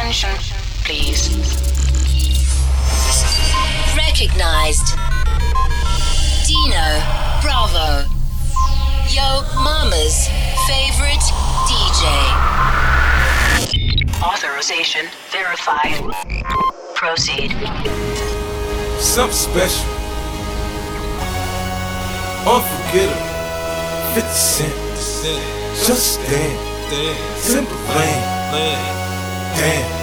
Attention, please. Recognized. Dino Bravo. Yo Mama's favorite DJ. Authorization verified. Proceed. Something special. Unforgettable. 50 Cent. Just stand. Simple plan. Damn.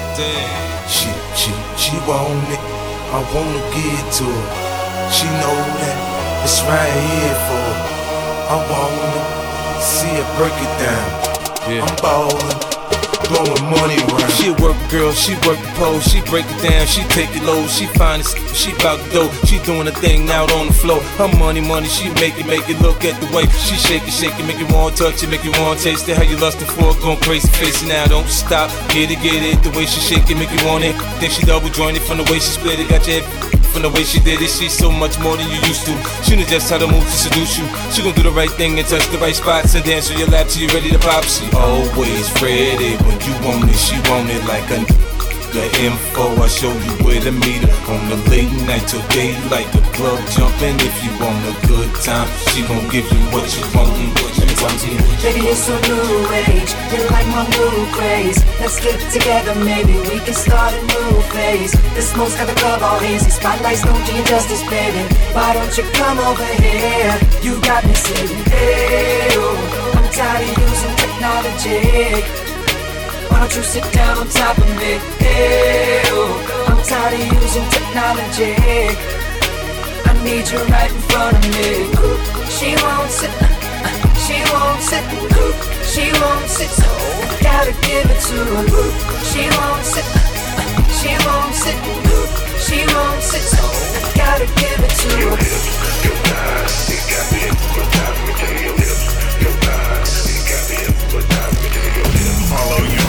She want it. I wanna give it to her. She know that it's right here for her. I wanna see her break it down. Yeah. I'm ballin'. Blowing money around. She a work girl, she work the pole, she break it down, she take it low, she find it, she bout the dough, she doing a thing out on the floor. Her money, she make it look at the way she shake it, make you want to touch it, make you want to taste it. How you lustin' for it, going crazy, face it now, don't stop, get it, the way she shake it, make you want it. Then she double jointed from the way she split it, got your head from the way she did it. She's so much more than you used to. She knows just how to move to seduce you. She gon' do the right thing and touch the right spots and dance on your lap till you ready to pop. She always ready when you want it. She want it like a the info. I show you where to meet her on the late night till daylight. The club jumping. If you want a good time, she gon' give you what you want. Baby, it's a new age. You like my new craze. Let's get together, maybe we can start a new phase. The smoke's got the club all hazy. Spotlights don't do you justice, baby. Why don't you come over here? You got me saying, hey, oh, I'm tired of using technology. Why don't you sit down on top of me? Hey, oh, I'm tired of using technology. I need you right in front of me. She won't sit. She won't sit, she won't sit, so gotta give it to her. She won't sit, she won't sit, she won't sit, so gotta give it to her. Your thighs, it got me hypnotized. Your lips, your thighs, it got me hypnotized. Follow you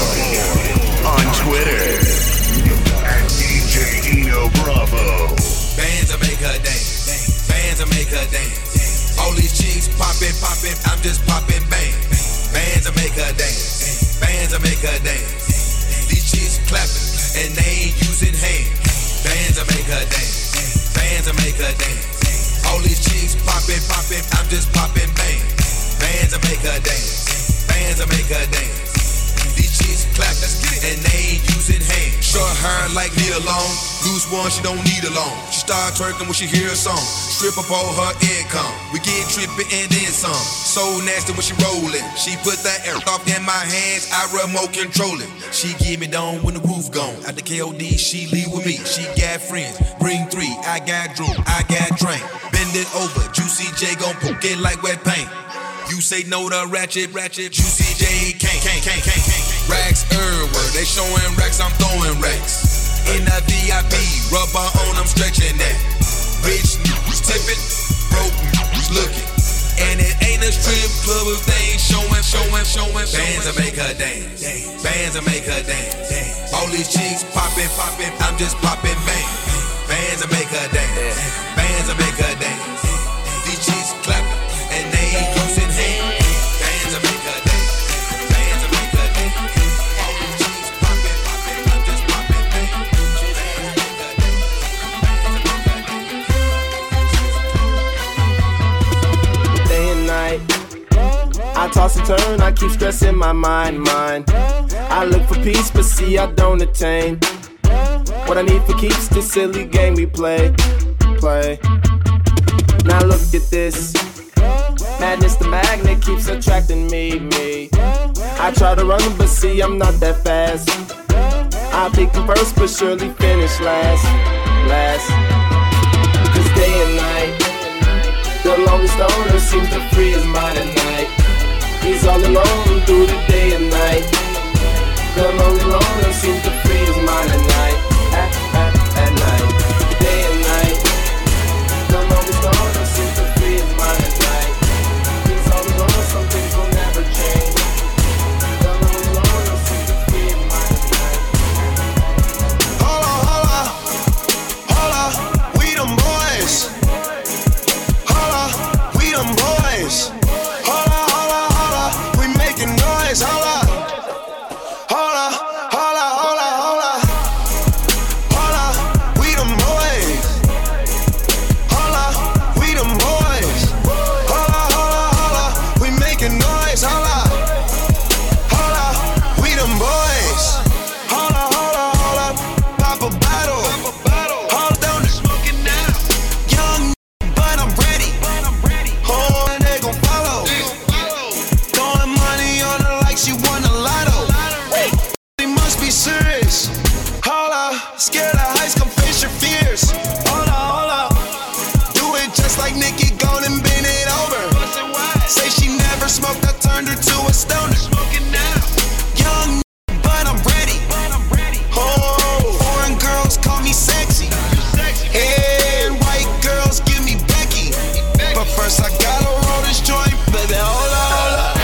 on Twitter at DJ Dino Bravo. Bands will make her dance. Bands will make her dance. All these chicks poppin', I'm just poppin' bang. Bands will make her dance. Bands will make her dance. These chicks clappin' and they ain't using hands. Bands will make her dance. Bands will make her dance. All these chicks poppin', I'm just poppin' bang. Bands will make her dance. Bands will make her dance. These chicks clap, let's get it, and they ain't using hands. Short hair like me alone. Loose one, she don't need a loan. She start twerking when she hear a song. Strip up all her income. We get trippin' and then some. So nasty when she rollin'. She put that air off in my hands, I remote control it. She give me down when the roof gone. At the KOD, she leave with me. She got friends, bring 3. I got Drew, I got drink. Bend it over, Juicy J gon' poke it like wet paint. You say no to ratchet, Juicy J can't. Racks everywhere, they showing racks, I'm throwing racks. In the VIP, rubber on, I'm stretching that. Bitch, tipping, broke, looking. And it ain't a strip club if they ain't showing. Bands will make her dance. Bands will make her dance. All these chicks poppin', I'm just poppin' bang. Bands will make her dance. Bands will make her dance. These chicks clappin' and they ain't using hands. Bands will make her dance. Bands will make her dance. All these chicks poppin', I'm just poppin' bang. Bands will make her dance. Day and night, I toss and turn, I keep stressing my mind. I look for peace, but see I don't attain. What I need for keeps the silly game we play. Now look at this. Madness, the magnet keeps attracting me. I try to run, but see I'm not that fast. I'll pick him first, but surely finish last. Cause day and night, the longest owner seems to free his mind at night. He's all alone through the day and night. The lonely loner seems to free his mind at night. At night, day and night. The longest owner seems to free his mind at night. He's all alone, some things will never change. The lonely loner seems to free his mind at night. Holla, we them boys. Holla, we them boys. Holla, we making noise. Holla. Scared of heights, come face your fears. Hold up. Do it just like Nicki, gone and bend it over. Say she never smoked, I turned her to a stoner. Young, but I'm ready. Oh, foreign girls call me sexy. And white girls give me Becky. But first I gotta roll this joint, baby. Hold up.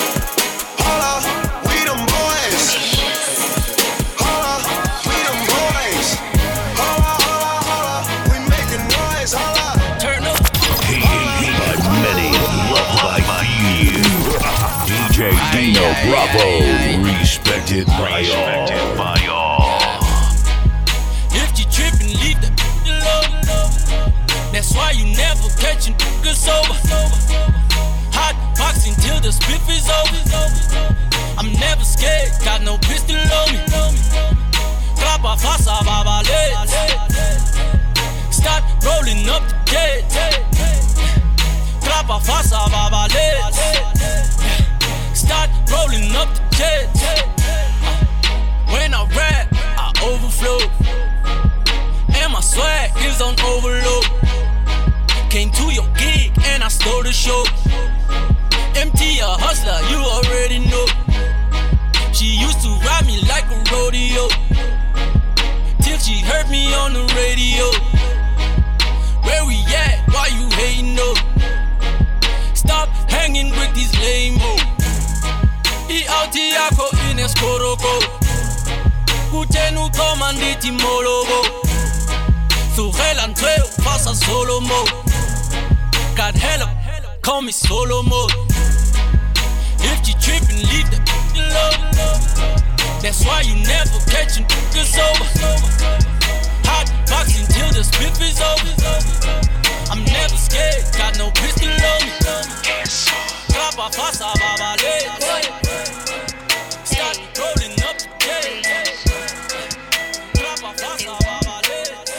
We them boys. Hold up. We them boys. Hold up. We making noise. Hold up. Turn up. Hated by many, loved by few. DJ Dino Bravo, respected by all. If you trippin', leave that alone. That's why you never catchin' niggas sober. Hot boxing till the spiff is over. I'm never scared, got no pistol on me. Clap a face à babalette. Start rolling up the jet. Clap a face à babalette. Start rolling up the jet. When I rap, I overflow. And my swag is on overload. Came to your gig and I stole the show. MT a hustler, you already know. She used to ride me like a rodeo. Till she heard me on the radio. Where we at? Why you hating no? Stop hanging with these lame-o. I-auti ako ineskoroko. Kutenu komanditi mologo. Surel Treo, passa solo mode. Got hella, call me solo mode. If you trippin', leave that alone. That's why you never catchin' niggas sober. Hot boxing till the spiff is over. I'm never scared, got no pistol on me. Clap a face à babalette. Start rolling up the jet. Clap a face à babalette.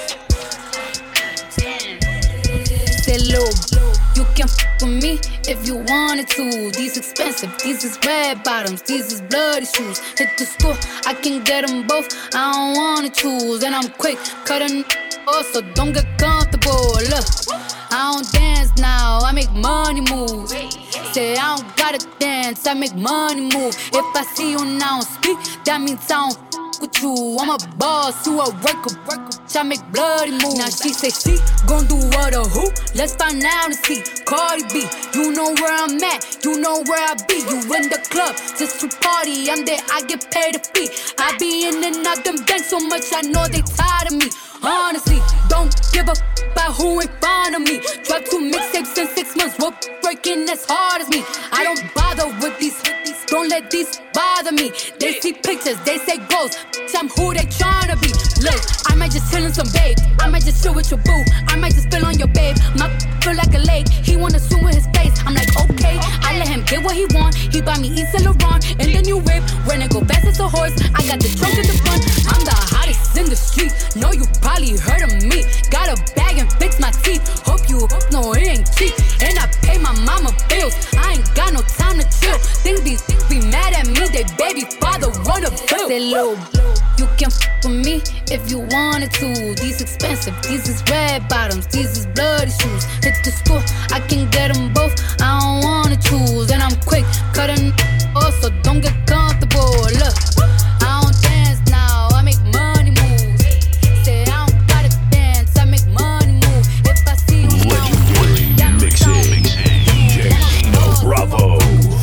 Say low, you can f with me if you wanted to. These expensive, these is red bottoms, these is bloody shoes. Hit the school, I can get them both, I don't wanna choose. And I'm quick, cutting off, so don't get comfortable. Look, I don't dance now, I make money move. Say I don't gotta dance, I make money move. If I see you now speak, that means I don't with you. I'm a boss, you a worker. I make bloody moves. Now she say she gon' do what or who? Let's find out and see. Cardi B, you know where I'm at, you know where I be. You in the club just to party, I'm there, I get paid a fee. I be in and out them banks so much, I know they tired of me. Honestly, don't give a about who in front of me. Drop 2 mixtapes in 6 months, what breaking as hard as me. I don't bother with these, don't let these bother me. They see pictures, they say goals, I'm who they tryna be. Look, I might just chill in some babe, I might just chill with your boo, I might just spill on your babe. My feel like a lake, he wanna swim with his face. I'm like, okay, I let him get what he want. He buy me East Saint Laurent and the new whip. When it go fast as a horse, I got the trunk in the front. I'm the hottest in the street, know you probably heard of me. Got a bag and fix my teeth, hope you know it ain't cheap. And I pay my mama bills, I ain't got no time to chill. Think these be mad at me, they baby father wanna bill. Say low, you can f with me if you wanted to. These expensive, these is red bottoms, these is bloody shoes. Hit the school, I can get them both, I don't wanna choose. And I'm quick, cutting off, so don't get comfortable. Look, I don't dance now, I make money moves. Say I don't gotta dance, I make money move. If I see you Legendary now, mixing, DJ Dino Bravo,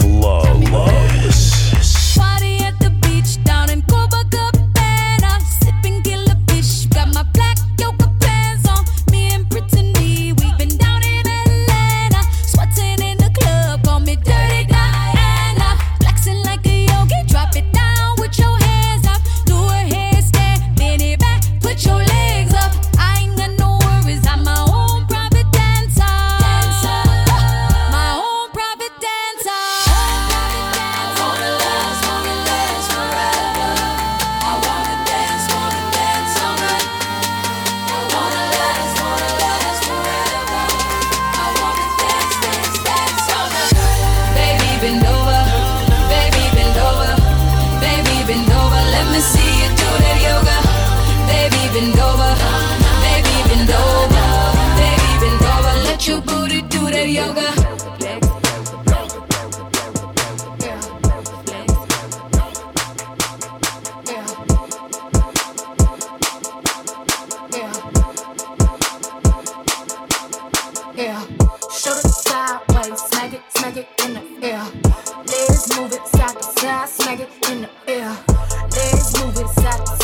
flawless. Party at the beach down in Copacabana, sipping killer fish. Got my black yoga pants on, me and Brittany. We've been down in Atlanta, sweating in the club. Call me Dirty Diana, flexing like a yogi. Drop it down.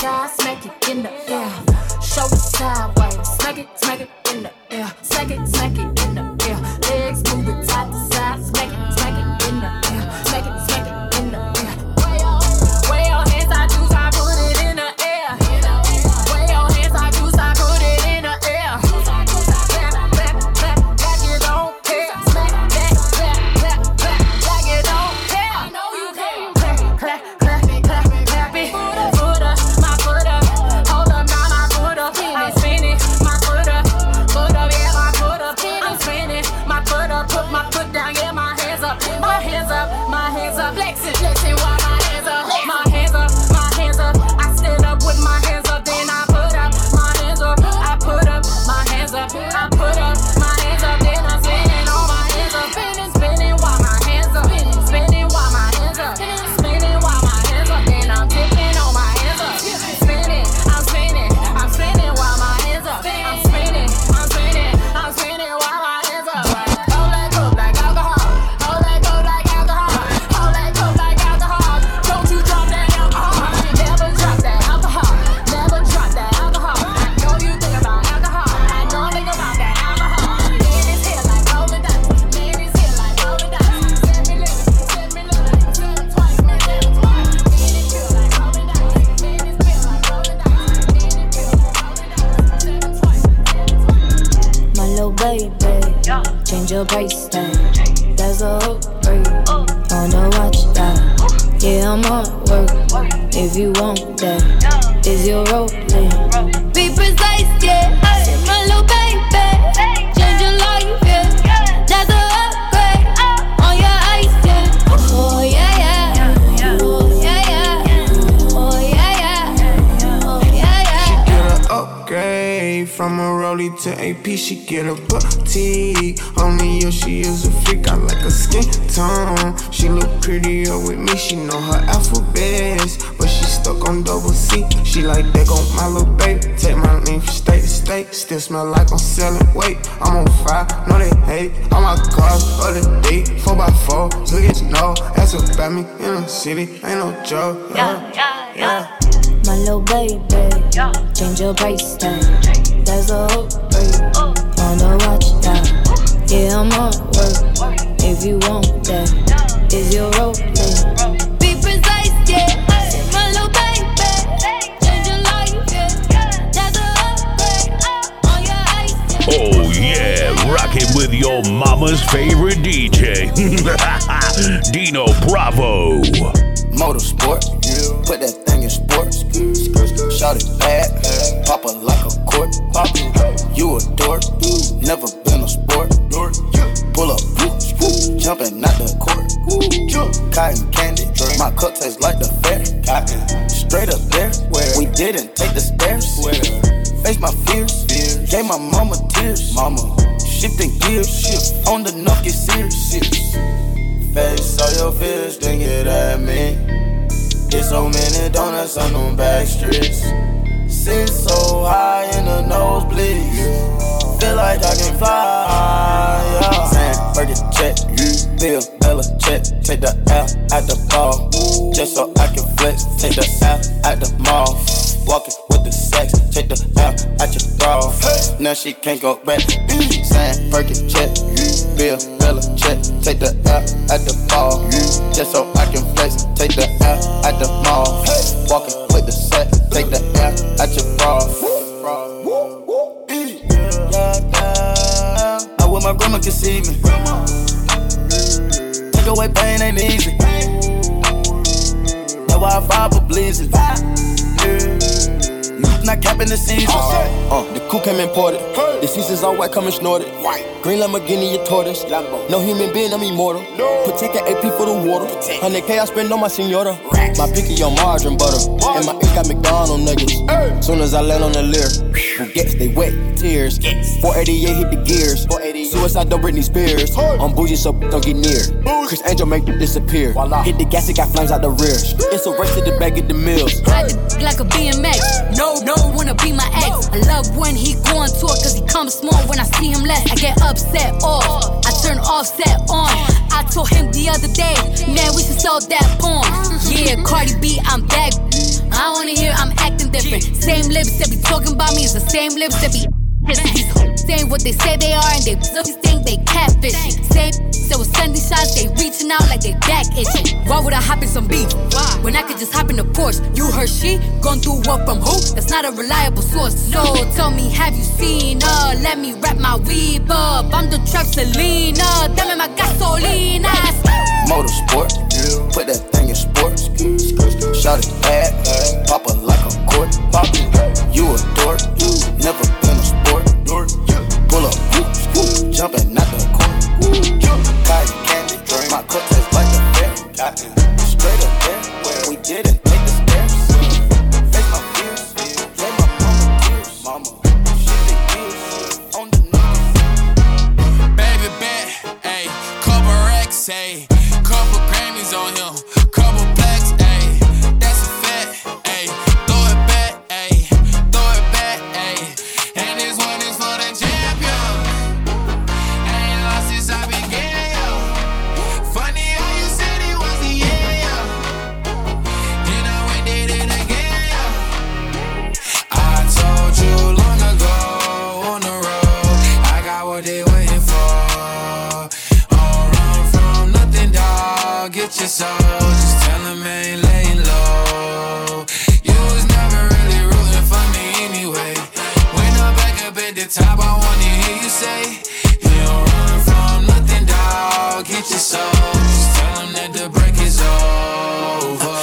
side, smack it in the air. Shoulder sideways, smack it in the air. Smack it in the air. Legs moving side to side, smack it in the air. Smack it in the air. Way your hands, I choose, I put it in the air. Way your hands, I choose, I put it in the air. Clap, like you don't care. Smack that, like you don't care. I know you care. Clap it. Foot up, my foot up. Hold up, now my foot up. I'm spinning, my foot up, yeah, my foot up. I'm spinning, my foot up. Put my foot down, yeah, my hands up. My hands up. Flexing while my hands up. My hands up. I stand up with my hands up, then I put up my hands up. I put up my hands up. I put up my hands up, then I'm spinning on my hands up. Spinning while my hands up. Spinning while my hands up. Spinning while my hands up, then I'm tipping on my hands up. Spinning, I'm spinning while my hands up. I'm spinning while my hands up. Hold that cup like alcohol. Hold that cup like alcohol. Hold that cup like alcohol. Don't you drop that alcohol. Never drop that alcohol. Never drop that alcohol. I know you think about alcohol. I know think about that alcohol. Man, it's here like rolling dice. Man, it's here like rolling dice. Send me living. Do it twice, man, do it twice. Man, it feel like rolling dice. Man, it feel like rolling dice. Man, it feel like rolling dice. 7 twice. My little baby, change your price tag. That's a hook rate. Wanna watch that? Yeah, I'm on work. If you want that, is your role? Be precise, yeah. My little baby, change your life, yeah. That's a upgrade on your ice, yeah. Oh yeah, yeah. Oh yeah, yeah. Oh yeah, yeah. Oh yeah, yeah. Get an upgrade from a rollie to AP. She get a booty. Only you, she is a freak. I like her skin tone. She look prettier with me. She know her alphabets, but she stuck on double C. She like that on my little baby. Take my name from state to state. Still smell like I'm selling weight. I'm on fire, no they hate. All my cars of the day, 4x4. Look at you know, ask about me in the city. Ain't no joke. Yeah. My little baby, change your price tag. That's a hook rate. Wanna watch that? Yeah, I'm on work. If you want that, is your role? Be precise, yeah. My little baby, change your life, yeah. That's a upgrade on your ice. Oh yeah, rockin' with your mama's favorite DJ, Dino Bravo. Motorsport, put that thing in sports. Shout it bad, pop it like a court. You a dork, never been a sport. Pull up, jumping out the court. Cotton candy, my cup tastes like the fair. Straight up there, we didn't take the stairs. Face my fears, gave my mama tears. Shifting gears, on the knock, get serious. Face all your fears, then get at me. Get so many donuts on them back streets. Sit so high in the nosebleeds. Feel like I can fly, yeah. Sandberg check, Bill Bella check. Take the L at the ball, just so I can flex. Take the L at the mall, walking with the sex. Take the L at your bra, now she can't go back. Sandberg check, Bill Bella check. Take the L at the ball, just so I can flex. Take the L at the mall, walking with the sex. Take the L at your bra. I wish my grandma could see me. Take away pain ain't easy. That's why I vibe with blizzard. Not capping the season. The coupe came imported. The seasons all white, coming snorted. Green Lamborghini, your tortoise. No human being, I'm immortal. Protect an AP for the water. 100K I spend on my senora. My picky on margarine butter. And my ink got McDonald's niggas. Soon as I land on the leer, Bugattis, they wet, tears. 488 hit the gears. Suicide, don't Britney Spears. I'm bougie, so don't get near. Chris Angel make them disappear. Hit the gas, it got flames out the rear. It's a race to the back of the mills. Ride the like a BMX. No, wanna be my ex. I love when he go on tour, cause he comes small when I see him less. I get upset off, I turn offset on. I told him the other day, man, we should sell that porn. Yeah, Cardi B, I'm back. I wanna hear I'm acting the Same lips that be talking about me is the same lips that be these hoes saying what they say they are and they think they catfishing. Same that was sending shots, they reaching out like they back itching. Why would I hop in some beef? Why? When I could just hop in the Porsche. You heard she gon' do what from who? That's not a reliable source. So tell me, have you seen her? Let me wrap my weave up. I'm the trap Selena, dame my gasolina. Motorsport, put that thing in sports. Shot it bad, pop it like a court. You a dork, never been a sport. Pull up, jumping out the court. Cotton candy, my cup tastes like a bear. Straight up there, where we didn't take the steps. Face my fears, let my mama tears. Mama, she the gears on the niggas. Baby bet, ayy, couple racks, ayy, couple Grammys on him, couple blacks, ayy, that's a fact, ayy, throw it back, ayy, ayy, and this one is for the champion. Ain't lost since I began, yo. Funny how you said it was the yeah, yo. Then I went did it again, yo. I told you long ago on the road, I got what they waiting for. Don't run from nothing, dog. Get your soul, just tell them ain't laying low. You was never really rooting for me anyway. When I'm back up at the top, I wanna hear you say, you don't run from nothing, dog. Get your soul, just tell them that the break is over.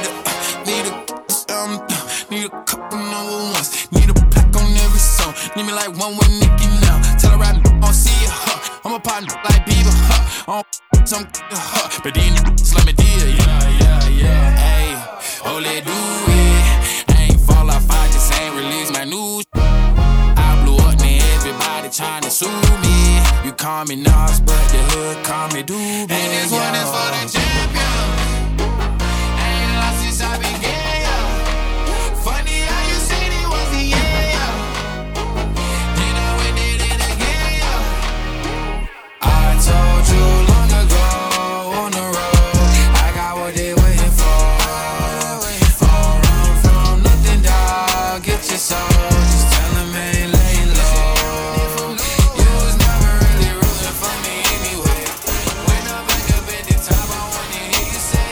Need a couple number ones. Need a plaque on every song. Need me like one with Nicki now. Tell her I don't see ya, huh. I'm a partner like Bieber, huh. Some but then let me deal, yeah. Hey, oh, let do it. I ain't fall off, I just ain't release my news. I blew up, man, everybody tryna sue me. You call me Nas, but the hood call me Doobie. And this one is for the champion. Ain't lost since I began, yo. Funny how you said it was the yeah, yo. Then I went did it again, yo. I told you long ago on the road, I got what they waiting for. Don't run from nothing, dog. Get your soul, just tell them ain't laying low. You was never really rooting for me anyway. When I'm back up at the top, I wanna hear you say,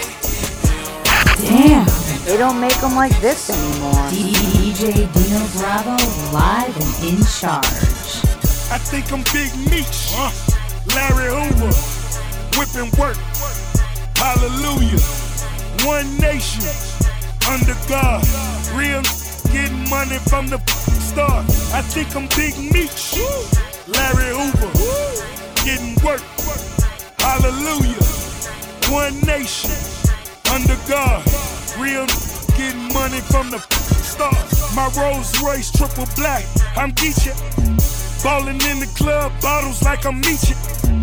Damn, they don't make them like this anymore. DJ Dino Bravo, live and in charge. I think I'm Big Meech, Larry Hoover, whipping work, hallelujah. One nation, under God, real getting money from the start. I think I'm Big Meech, Larry Hoover, getting work, hallelujah. One nation, under God, real getting money from the start. My Rolls Royce triple black, I'm Geechee. Ballin' in the club, bottles like I'm Meechee.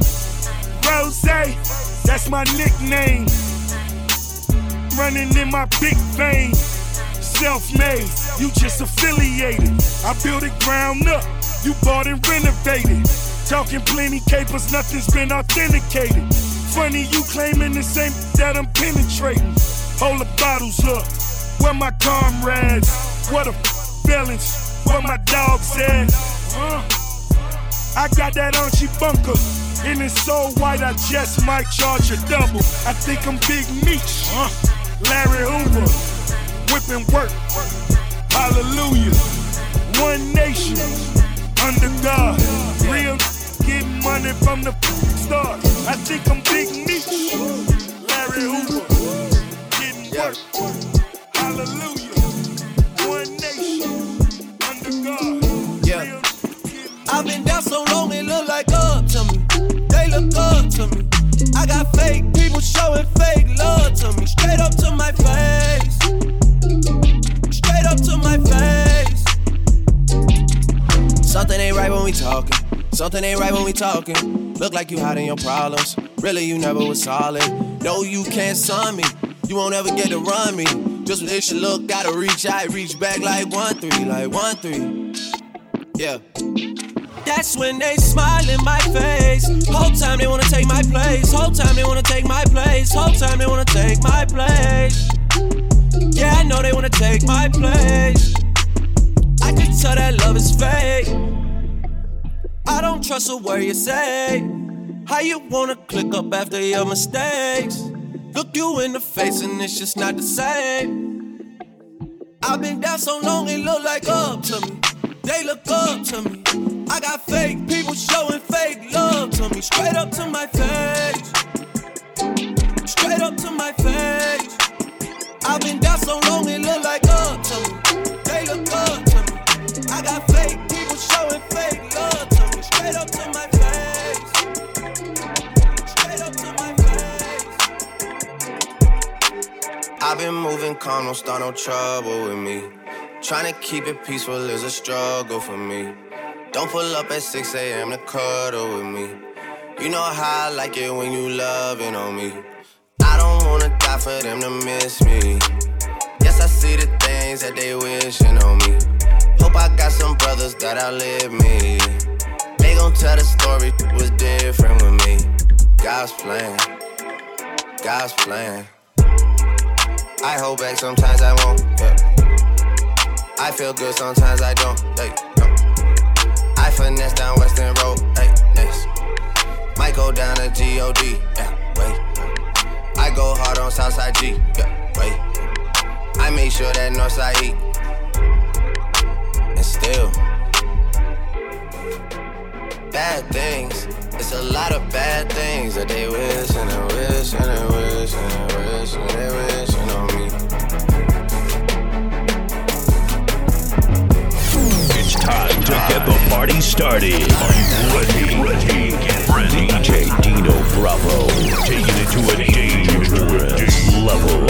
Rose, that's my nickname. Running in my big vein. Self-made, you just affiliated. I built it ground up, you bought and renovated. Talking plenty capers, nothing's been authenticated. Funny you claiming the same that I'm penetrating. Hold the bottles up, where my comrades? What a balance, where my dogs at? I got that Archie bunker, and it's so white I just might charge a double. I think I'm Big Meech, Larry Hoover, whipping work, hallelujah. One nation, under God, real getting money from the start. I think I'm Big Meech, Larry Hoover, getting work, hallelujah. One nation, under God, yeah. I've been down so long, they look like up to me. They look up to me. I got fake people showing fake love to me. Straight up to my face. Straight up to my face. Something ain't right when we talking. Something ain't right when we talking. Look like you hiding your problems. Really, you never was solid. No, you can't son me. You won't ever get to run me. Just when it should look, gotta reach out, reach back like 1-3, like 1-3. Yeah. That's when they smile in my face. Whole time they wanna take my place. Whole time they wanna take my place. Whole time they wanna take my place. Yeah, I know they wanna take my place. tell that love is fake. I don't trust a word you say. How you wanna click up after your mistakes? Look you in the face and it's just not the same. I've been down so long it look like up to me. They look up to me. I got fake people showing fake love to me. Straight up to my face. Straight up to my face. I've been down so long it look like up to me. They look up to me. I got fake people showing fake love to me. Straight up to my face. Straight up to my face. I've been moving calm, don't start no trouble with me. Trying to keep it peaceful is a struggle for me. Don't pull up at 6 a.m. to cuddle with me. You know how I like it when you loving on me. I don't wanna die for them to miss me. Yes, I see the things that they wishing on me. Hope I got some brothers that outlive me. They gon' tell the story was different with me. God's plan, God's plan. I hold back, sometimes I won't, yeah. I feel good, sometimes I don't, hey, no. I finesse down Western Road, hey, next. Might go down to G.O.D., yeah, wait. I go hard on Southside G, yeah, wait. I make sure that Northside eat. And still, bad things. It's a lot of bad things that they wish and they wish and they wish and they wish and they wishing on me. It's time to get the party started. Are you ready? Get ready. DJ Dino Bravo, taking it to a dangerous level.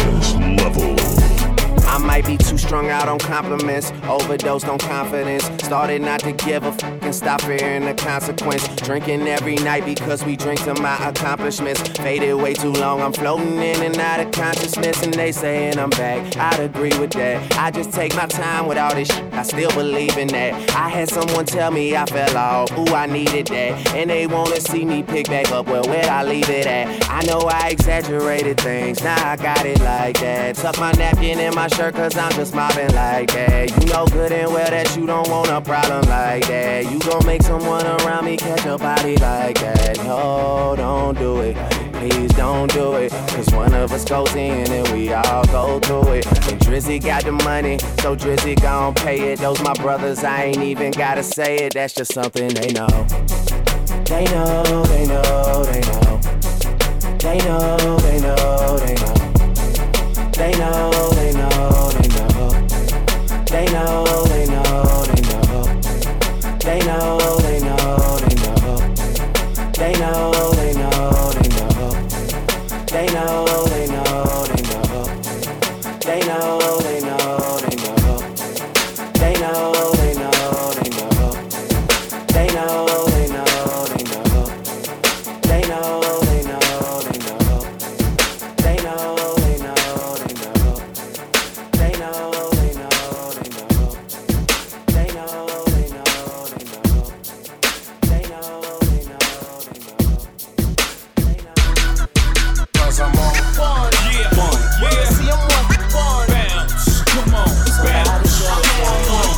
I might be too strung out on compliments, overdosed on confidence. Started not to give a f and stop fearing the consequence. Drinking every night because we drink to my accomplishments. Faded way too long, I'm floating in and out of consciousness. And they saying I'm back, I'd agree with that. I just take my time with all this shit, I still believe in that. I had someone tell me I fell off, ooh, I needed that. And they wanna see me pick back up, well, where'd I leave it at? I know I exaggerated things, now I got it like that. Tuck my napkin in my shirt cause I'm just mobbing like that. You know good and well that you don't want a problem like that. You gon' make someone around me catch a body like that. No, don't do it, please don't do it. Cause one of us goes in and we all go through it. And Drizzy got the money, so Drizzy gon' pay it. Those my brothers, I ain't even gotta say it. That's just something they know. They know, they know, they know. They know, they know, they know. They know, they know, they know. They know, they know, they know. They know, they know, they know. They know, they know, they know. They know, they know, they know. They know, they know, they know. They know, they know, they know. They know, they know, they know. They know, they know, they know. They know, they know, they know. They know, they know, they know. They know, they know, they know. They know, they know, they know. They know. Cause I'm on one, yeah, one, yeah. See, I'm on one. Bounce, come on, bounce. I'm on one.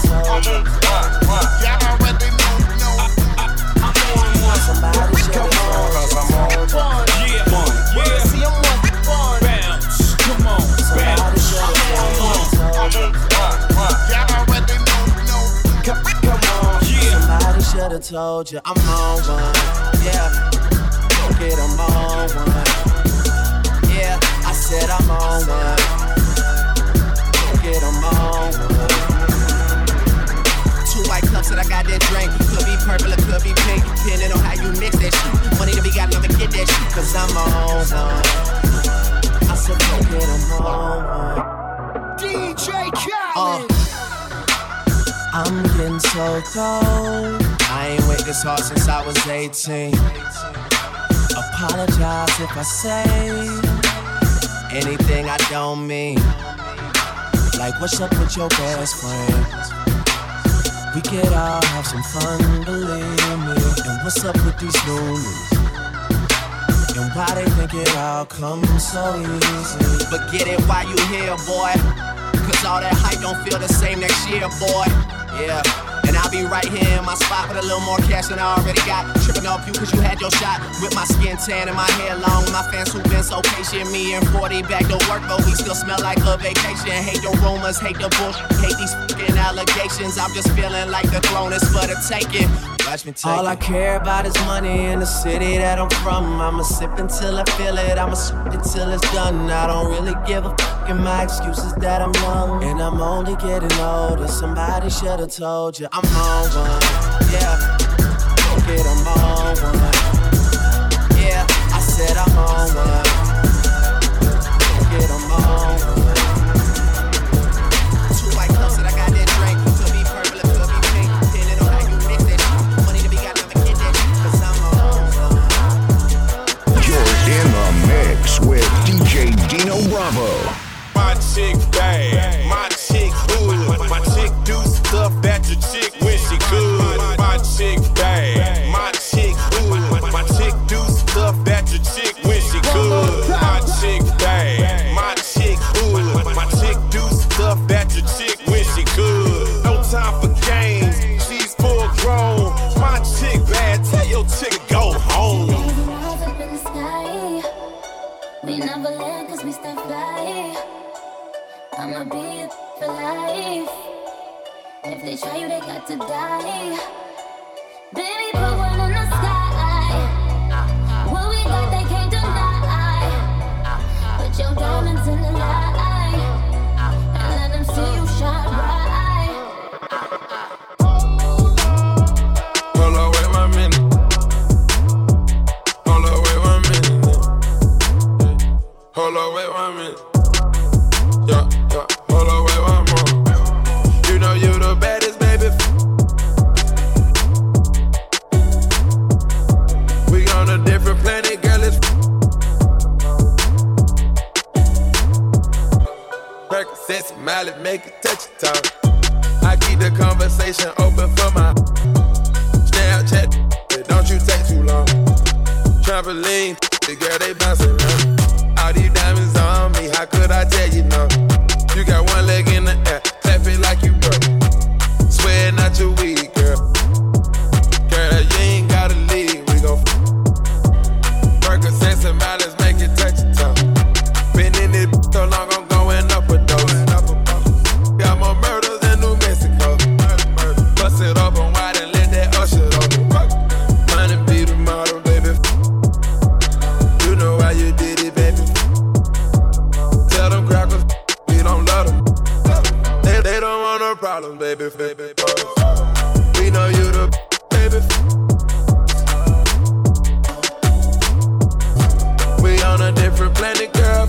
Y'all already know. I'm on one. Somebody come on, cause I'm on one, yeah, one, yeah. See, I'm on one. Bounce, come on, bounce. I'm on one. Y'all already know. Come on, yeah. Somebody should've told you I'm on one. Yeah, look at I'm on one. Yeah, I said I'm on one. Look at I'm on one. 2 white cups that I got that drink. Could be purple or could be pink, depending on how you mix that shit. Money to be got, never get that shit. Cause I'm on one. I said look at I'm on one. DJ Khaled. I'm getting so cold. I ain't worked this hard since I was 18. Apologize if I say anything I don't mean. Like what's up with your best friend? We could all have some fun, believe me. And what's up with these loonies? And why they think it all comes so easy? But get it while you here, boy. Cause all that hype don't feel the same next year, boy. Yeah. And I'll be right here in my spot with a little more cash than I already got. Tripping off you cause you had your shot. With my skin tan and my hair long. My fans who been so patient. Me and 40 back to work, but we still smell like a vacation. Hate the rumors, hate the bullshit, hate these fucking allegations. I'm just feeling like the throne is for the taking. Watch me take all I care about is money in the city that I'm from. I'ma sip until I feel it, I'ma sip until it's done. I don't really give a fuck, and my excuse is that I'm young. And I'm only getting older, somebody should've told you I'm on one, yeah. Fuck it, I'm on one. Yeah, I said I'm on one. Fuck it, I'm on one. 2 white cups that I got that drink. Could be purple, it could be pink. Depending on how you mix that shit. Money to be got, never get that shit. Cause I'm on one. You're in the mix with DJ Dino Bravo. My chick bad, my chick good. My chick do stuff that your chick when she good. My chick bad, my chick good. My chick do stuff that your chick when she good. My chick bad, my chick good. My chick do stuff that your chick when she good. No time for games, she's full grown. My chick bad, tell your chick to go home. We never let cause we stay fly. I'ma be it for life. If they try you, they got to die. Baby, put one in the sky. What we got, they can't deny. Put your diamonds in the light and let them see you shine bright. Hold on, wait 1 minute. Hold on, wait 1 minute. Hold on, wait 1 minute. Yeah, yeah. Hold on, wait 1 more. You know you the baddest, baby. We on a different planet, girl. It's Percocets, Miley, make it touch your tongue. I keep the conversation open for my Snapchat. Don't you take too long. Trampoline, the girl they bouncing around. All these diamonds on me, how could I tell you no? You got one leg in the air, clap it like you broke. Swear not your weed, girl. Girl, you ain't gotta leave, we gon' Percocets and mileage, make it touch your tongue. Been in this so long, I'm going up a dose. Got more murders in New Mexico. Bust it open wide and let that usher open. Money be the model, baby. You know how you did it, baby. Tell them crackers, we don't love them. They don't want no problems, baby. We know you the baby. We on a different planet, girl.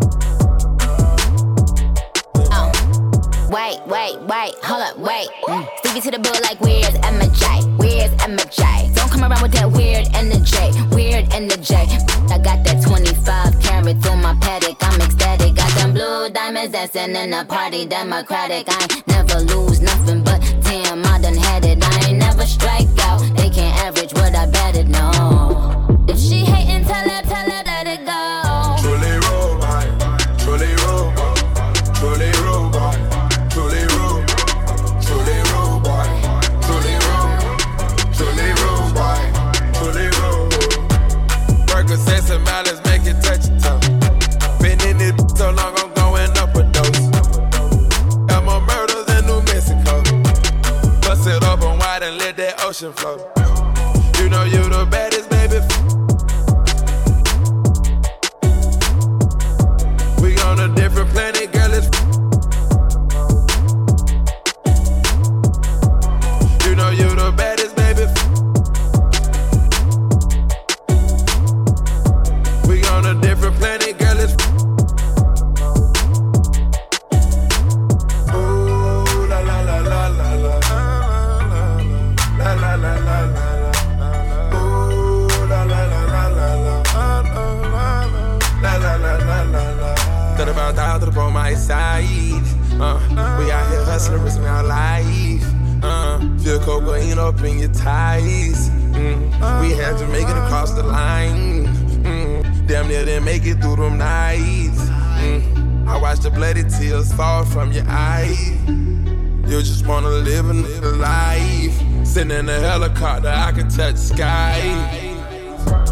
Wait, hold up, wait. Stevie to the bill like where's MJ? Where's MJ? Don't come around with that weird energy. I got that 25 carat through my paddock. I'm ecstatic. Got them blue diamonds dancing in the party. Democratic. I ain't never lose nothing, but damn, I done had it. I ain't never strike out. They can't average what I betted, no. If she hatin', tell her, let it go. Truly robot, truly robot, truly robot, truly robot, truly robot, truly robot, truly robot, truly robot. Percocets and mileage make it touch your tongue. Been in it so long, I'm going up a dose. Got more murders in New Mexico. Bust it open wide and let that ocean flow. You know you the baddest, baby. We on a different planet, girl. It's you know you the baddest, baby. We on a different planet, girl. It's ooh la la la la la la la la la la la. Ooh la la la la la la la la la la la. Thought about down to the bone, my side. We out here hustling, risking our life. Feel cocaine up in your ties. We had to make it across the line. Damn near didn't make it through them nights. I watched the bloody tears fall from your eyes. You just wanna live a life. Sitting in a helicopter, I can touch the sky.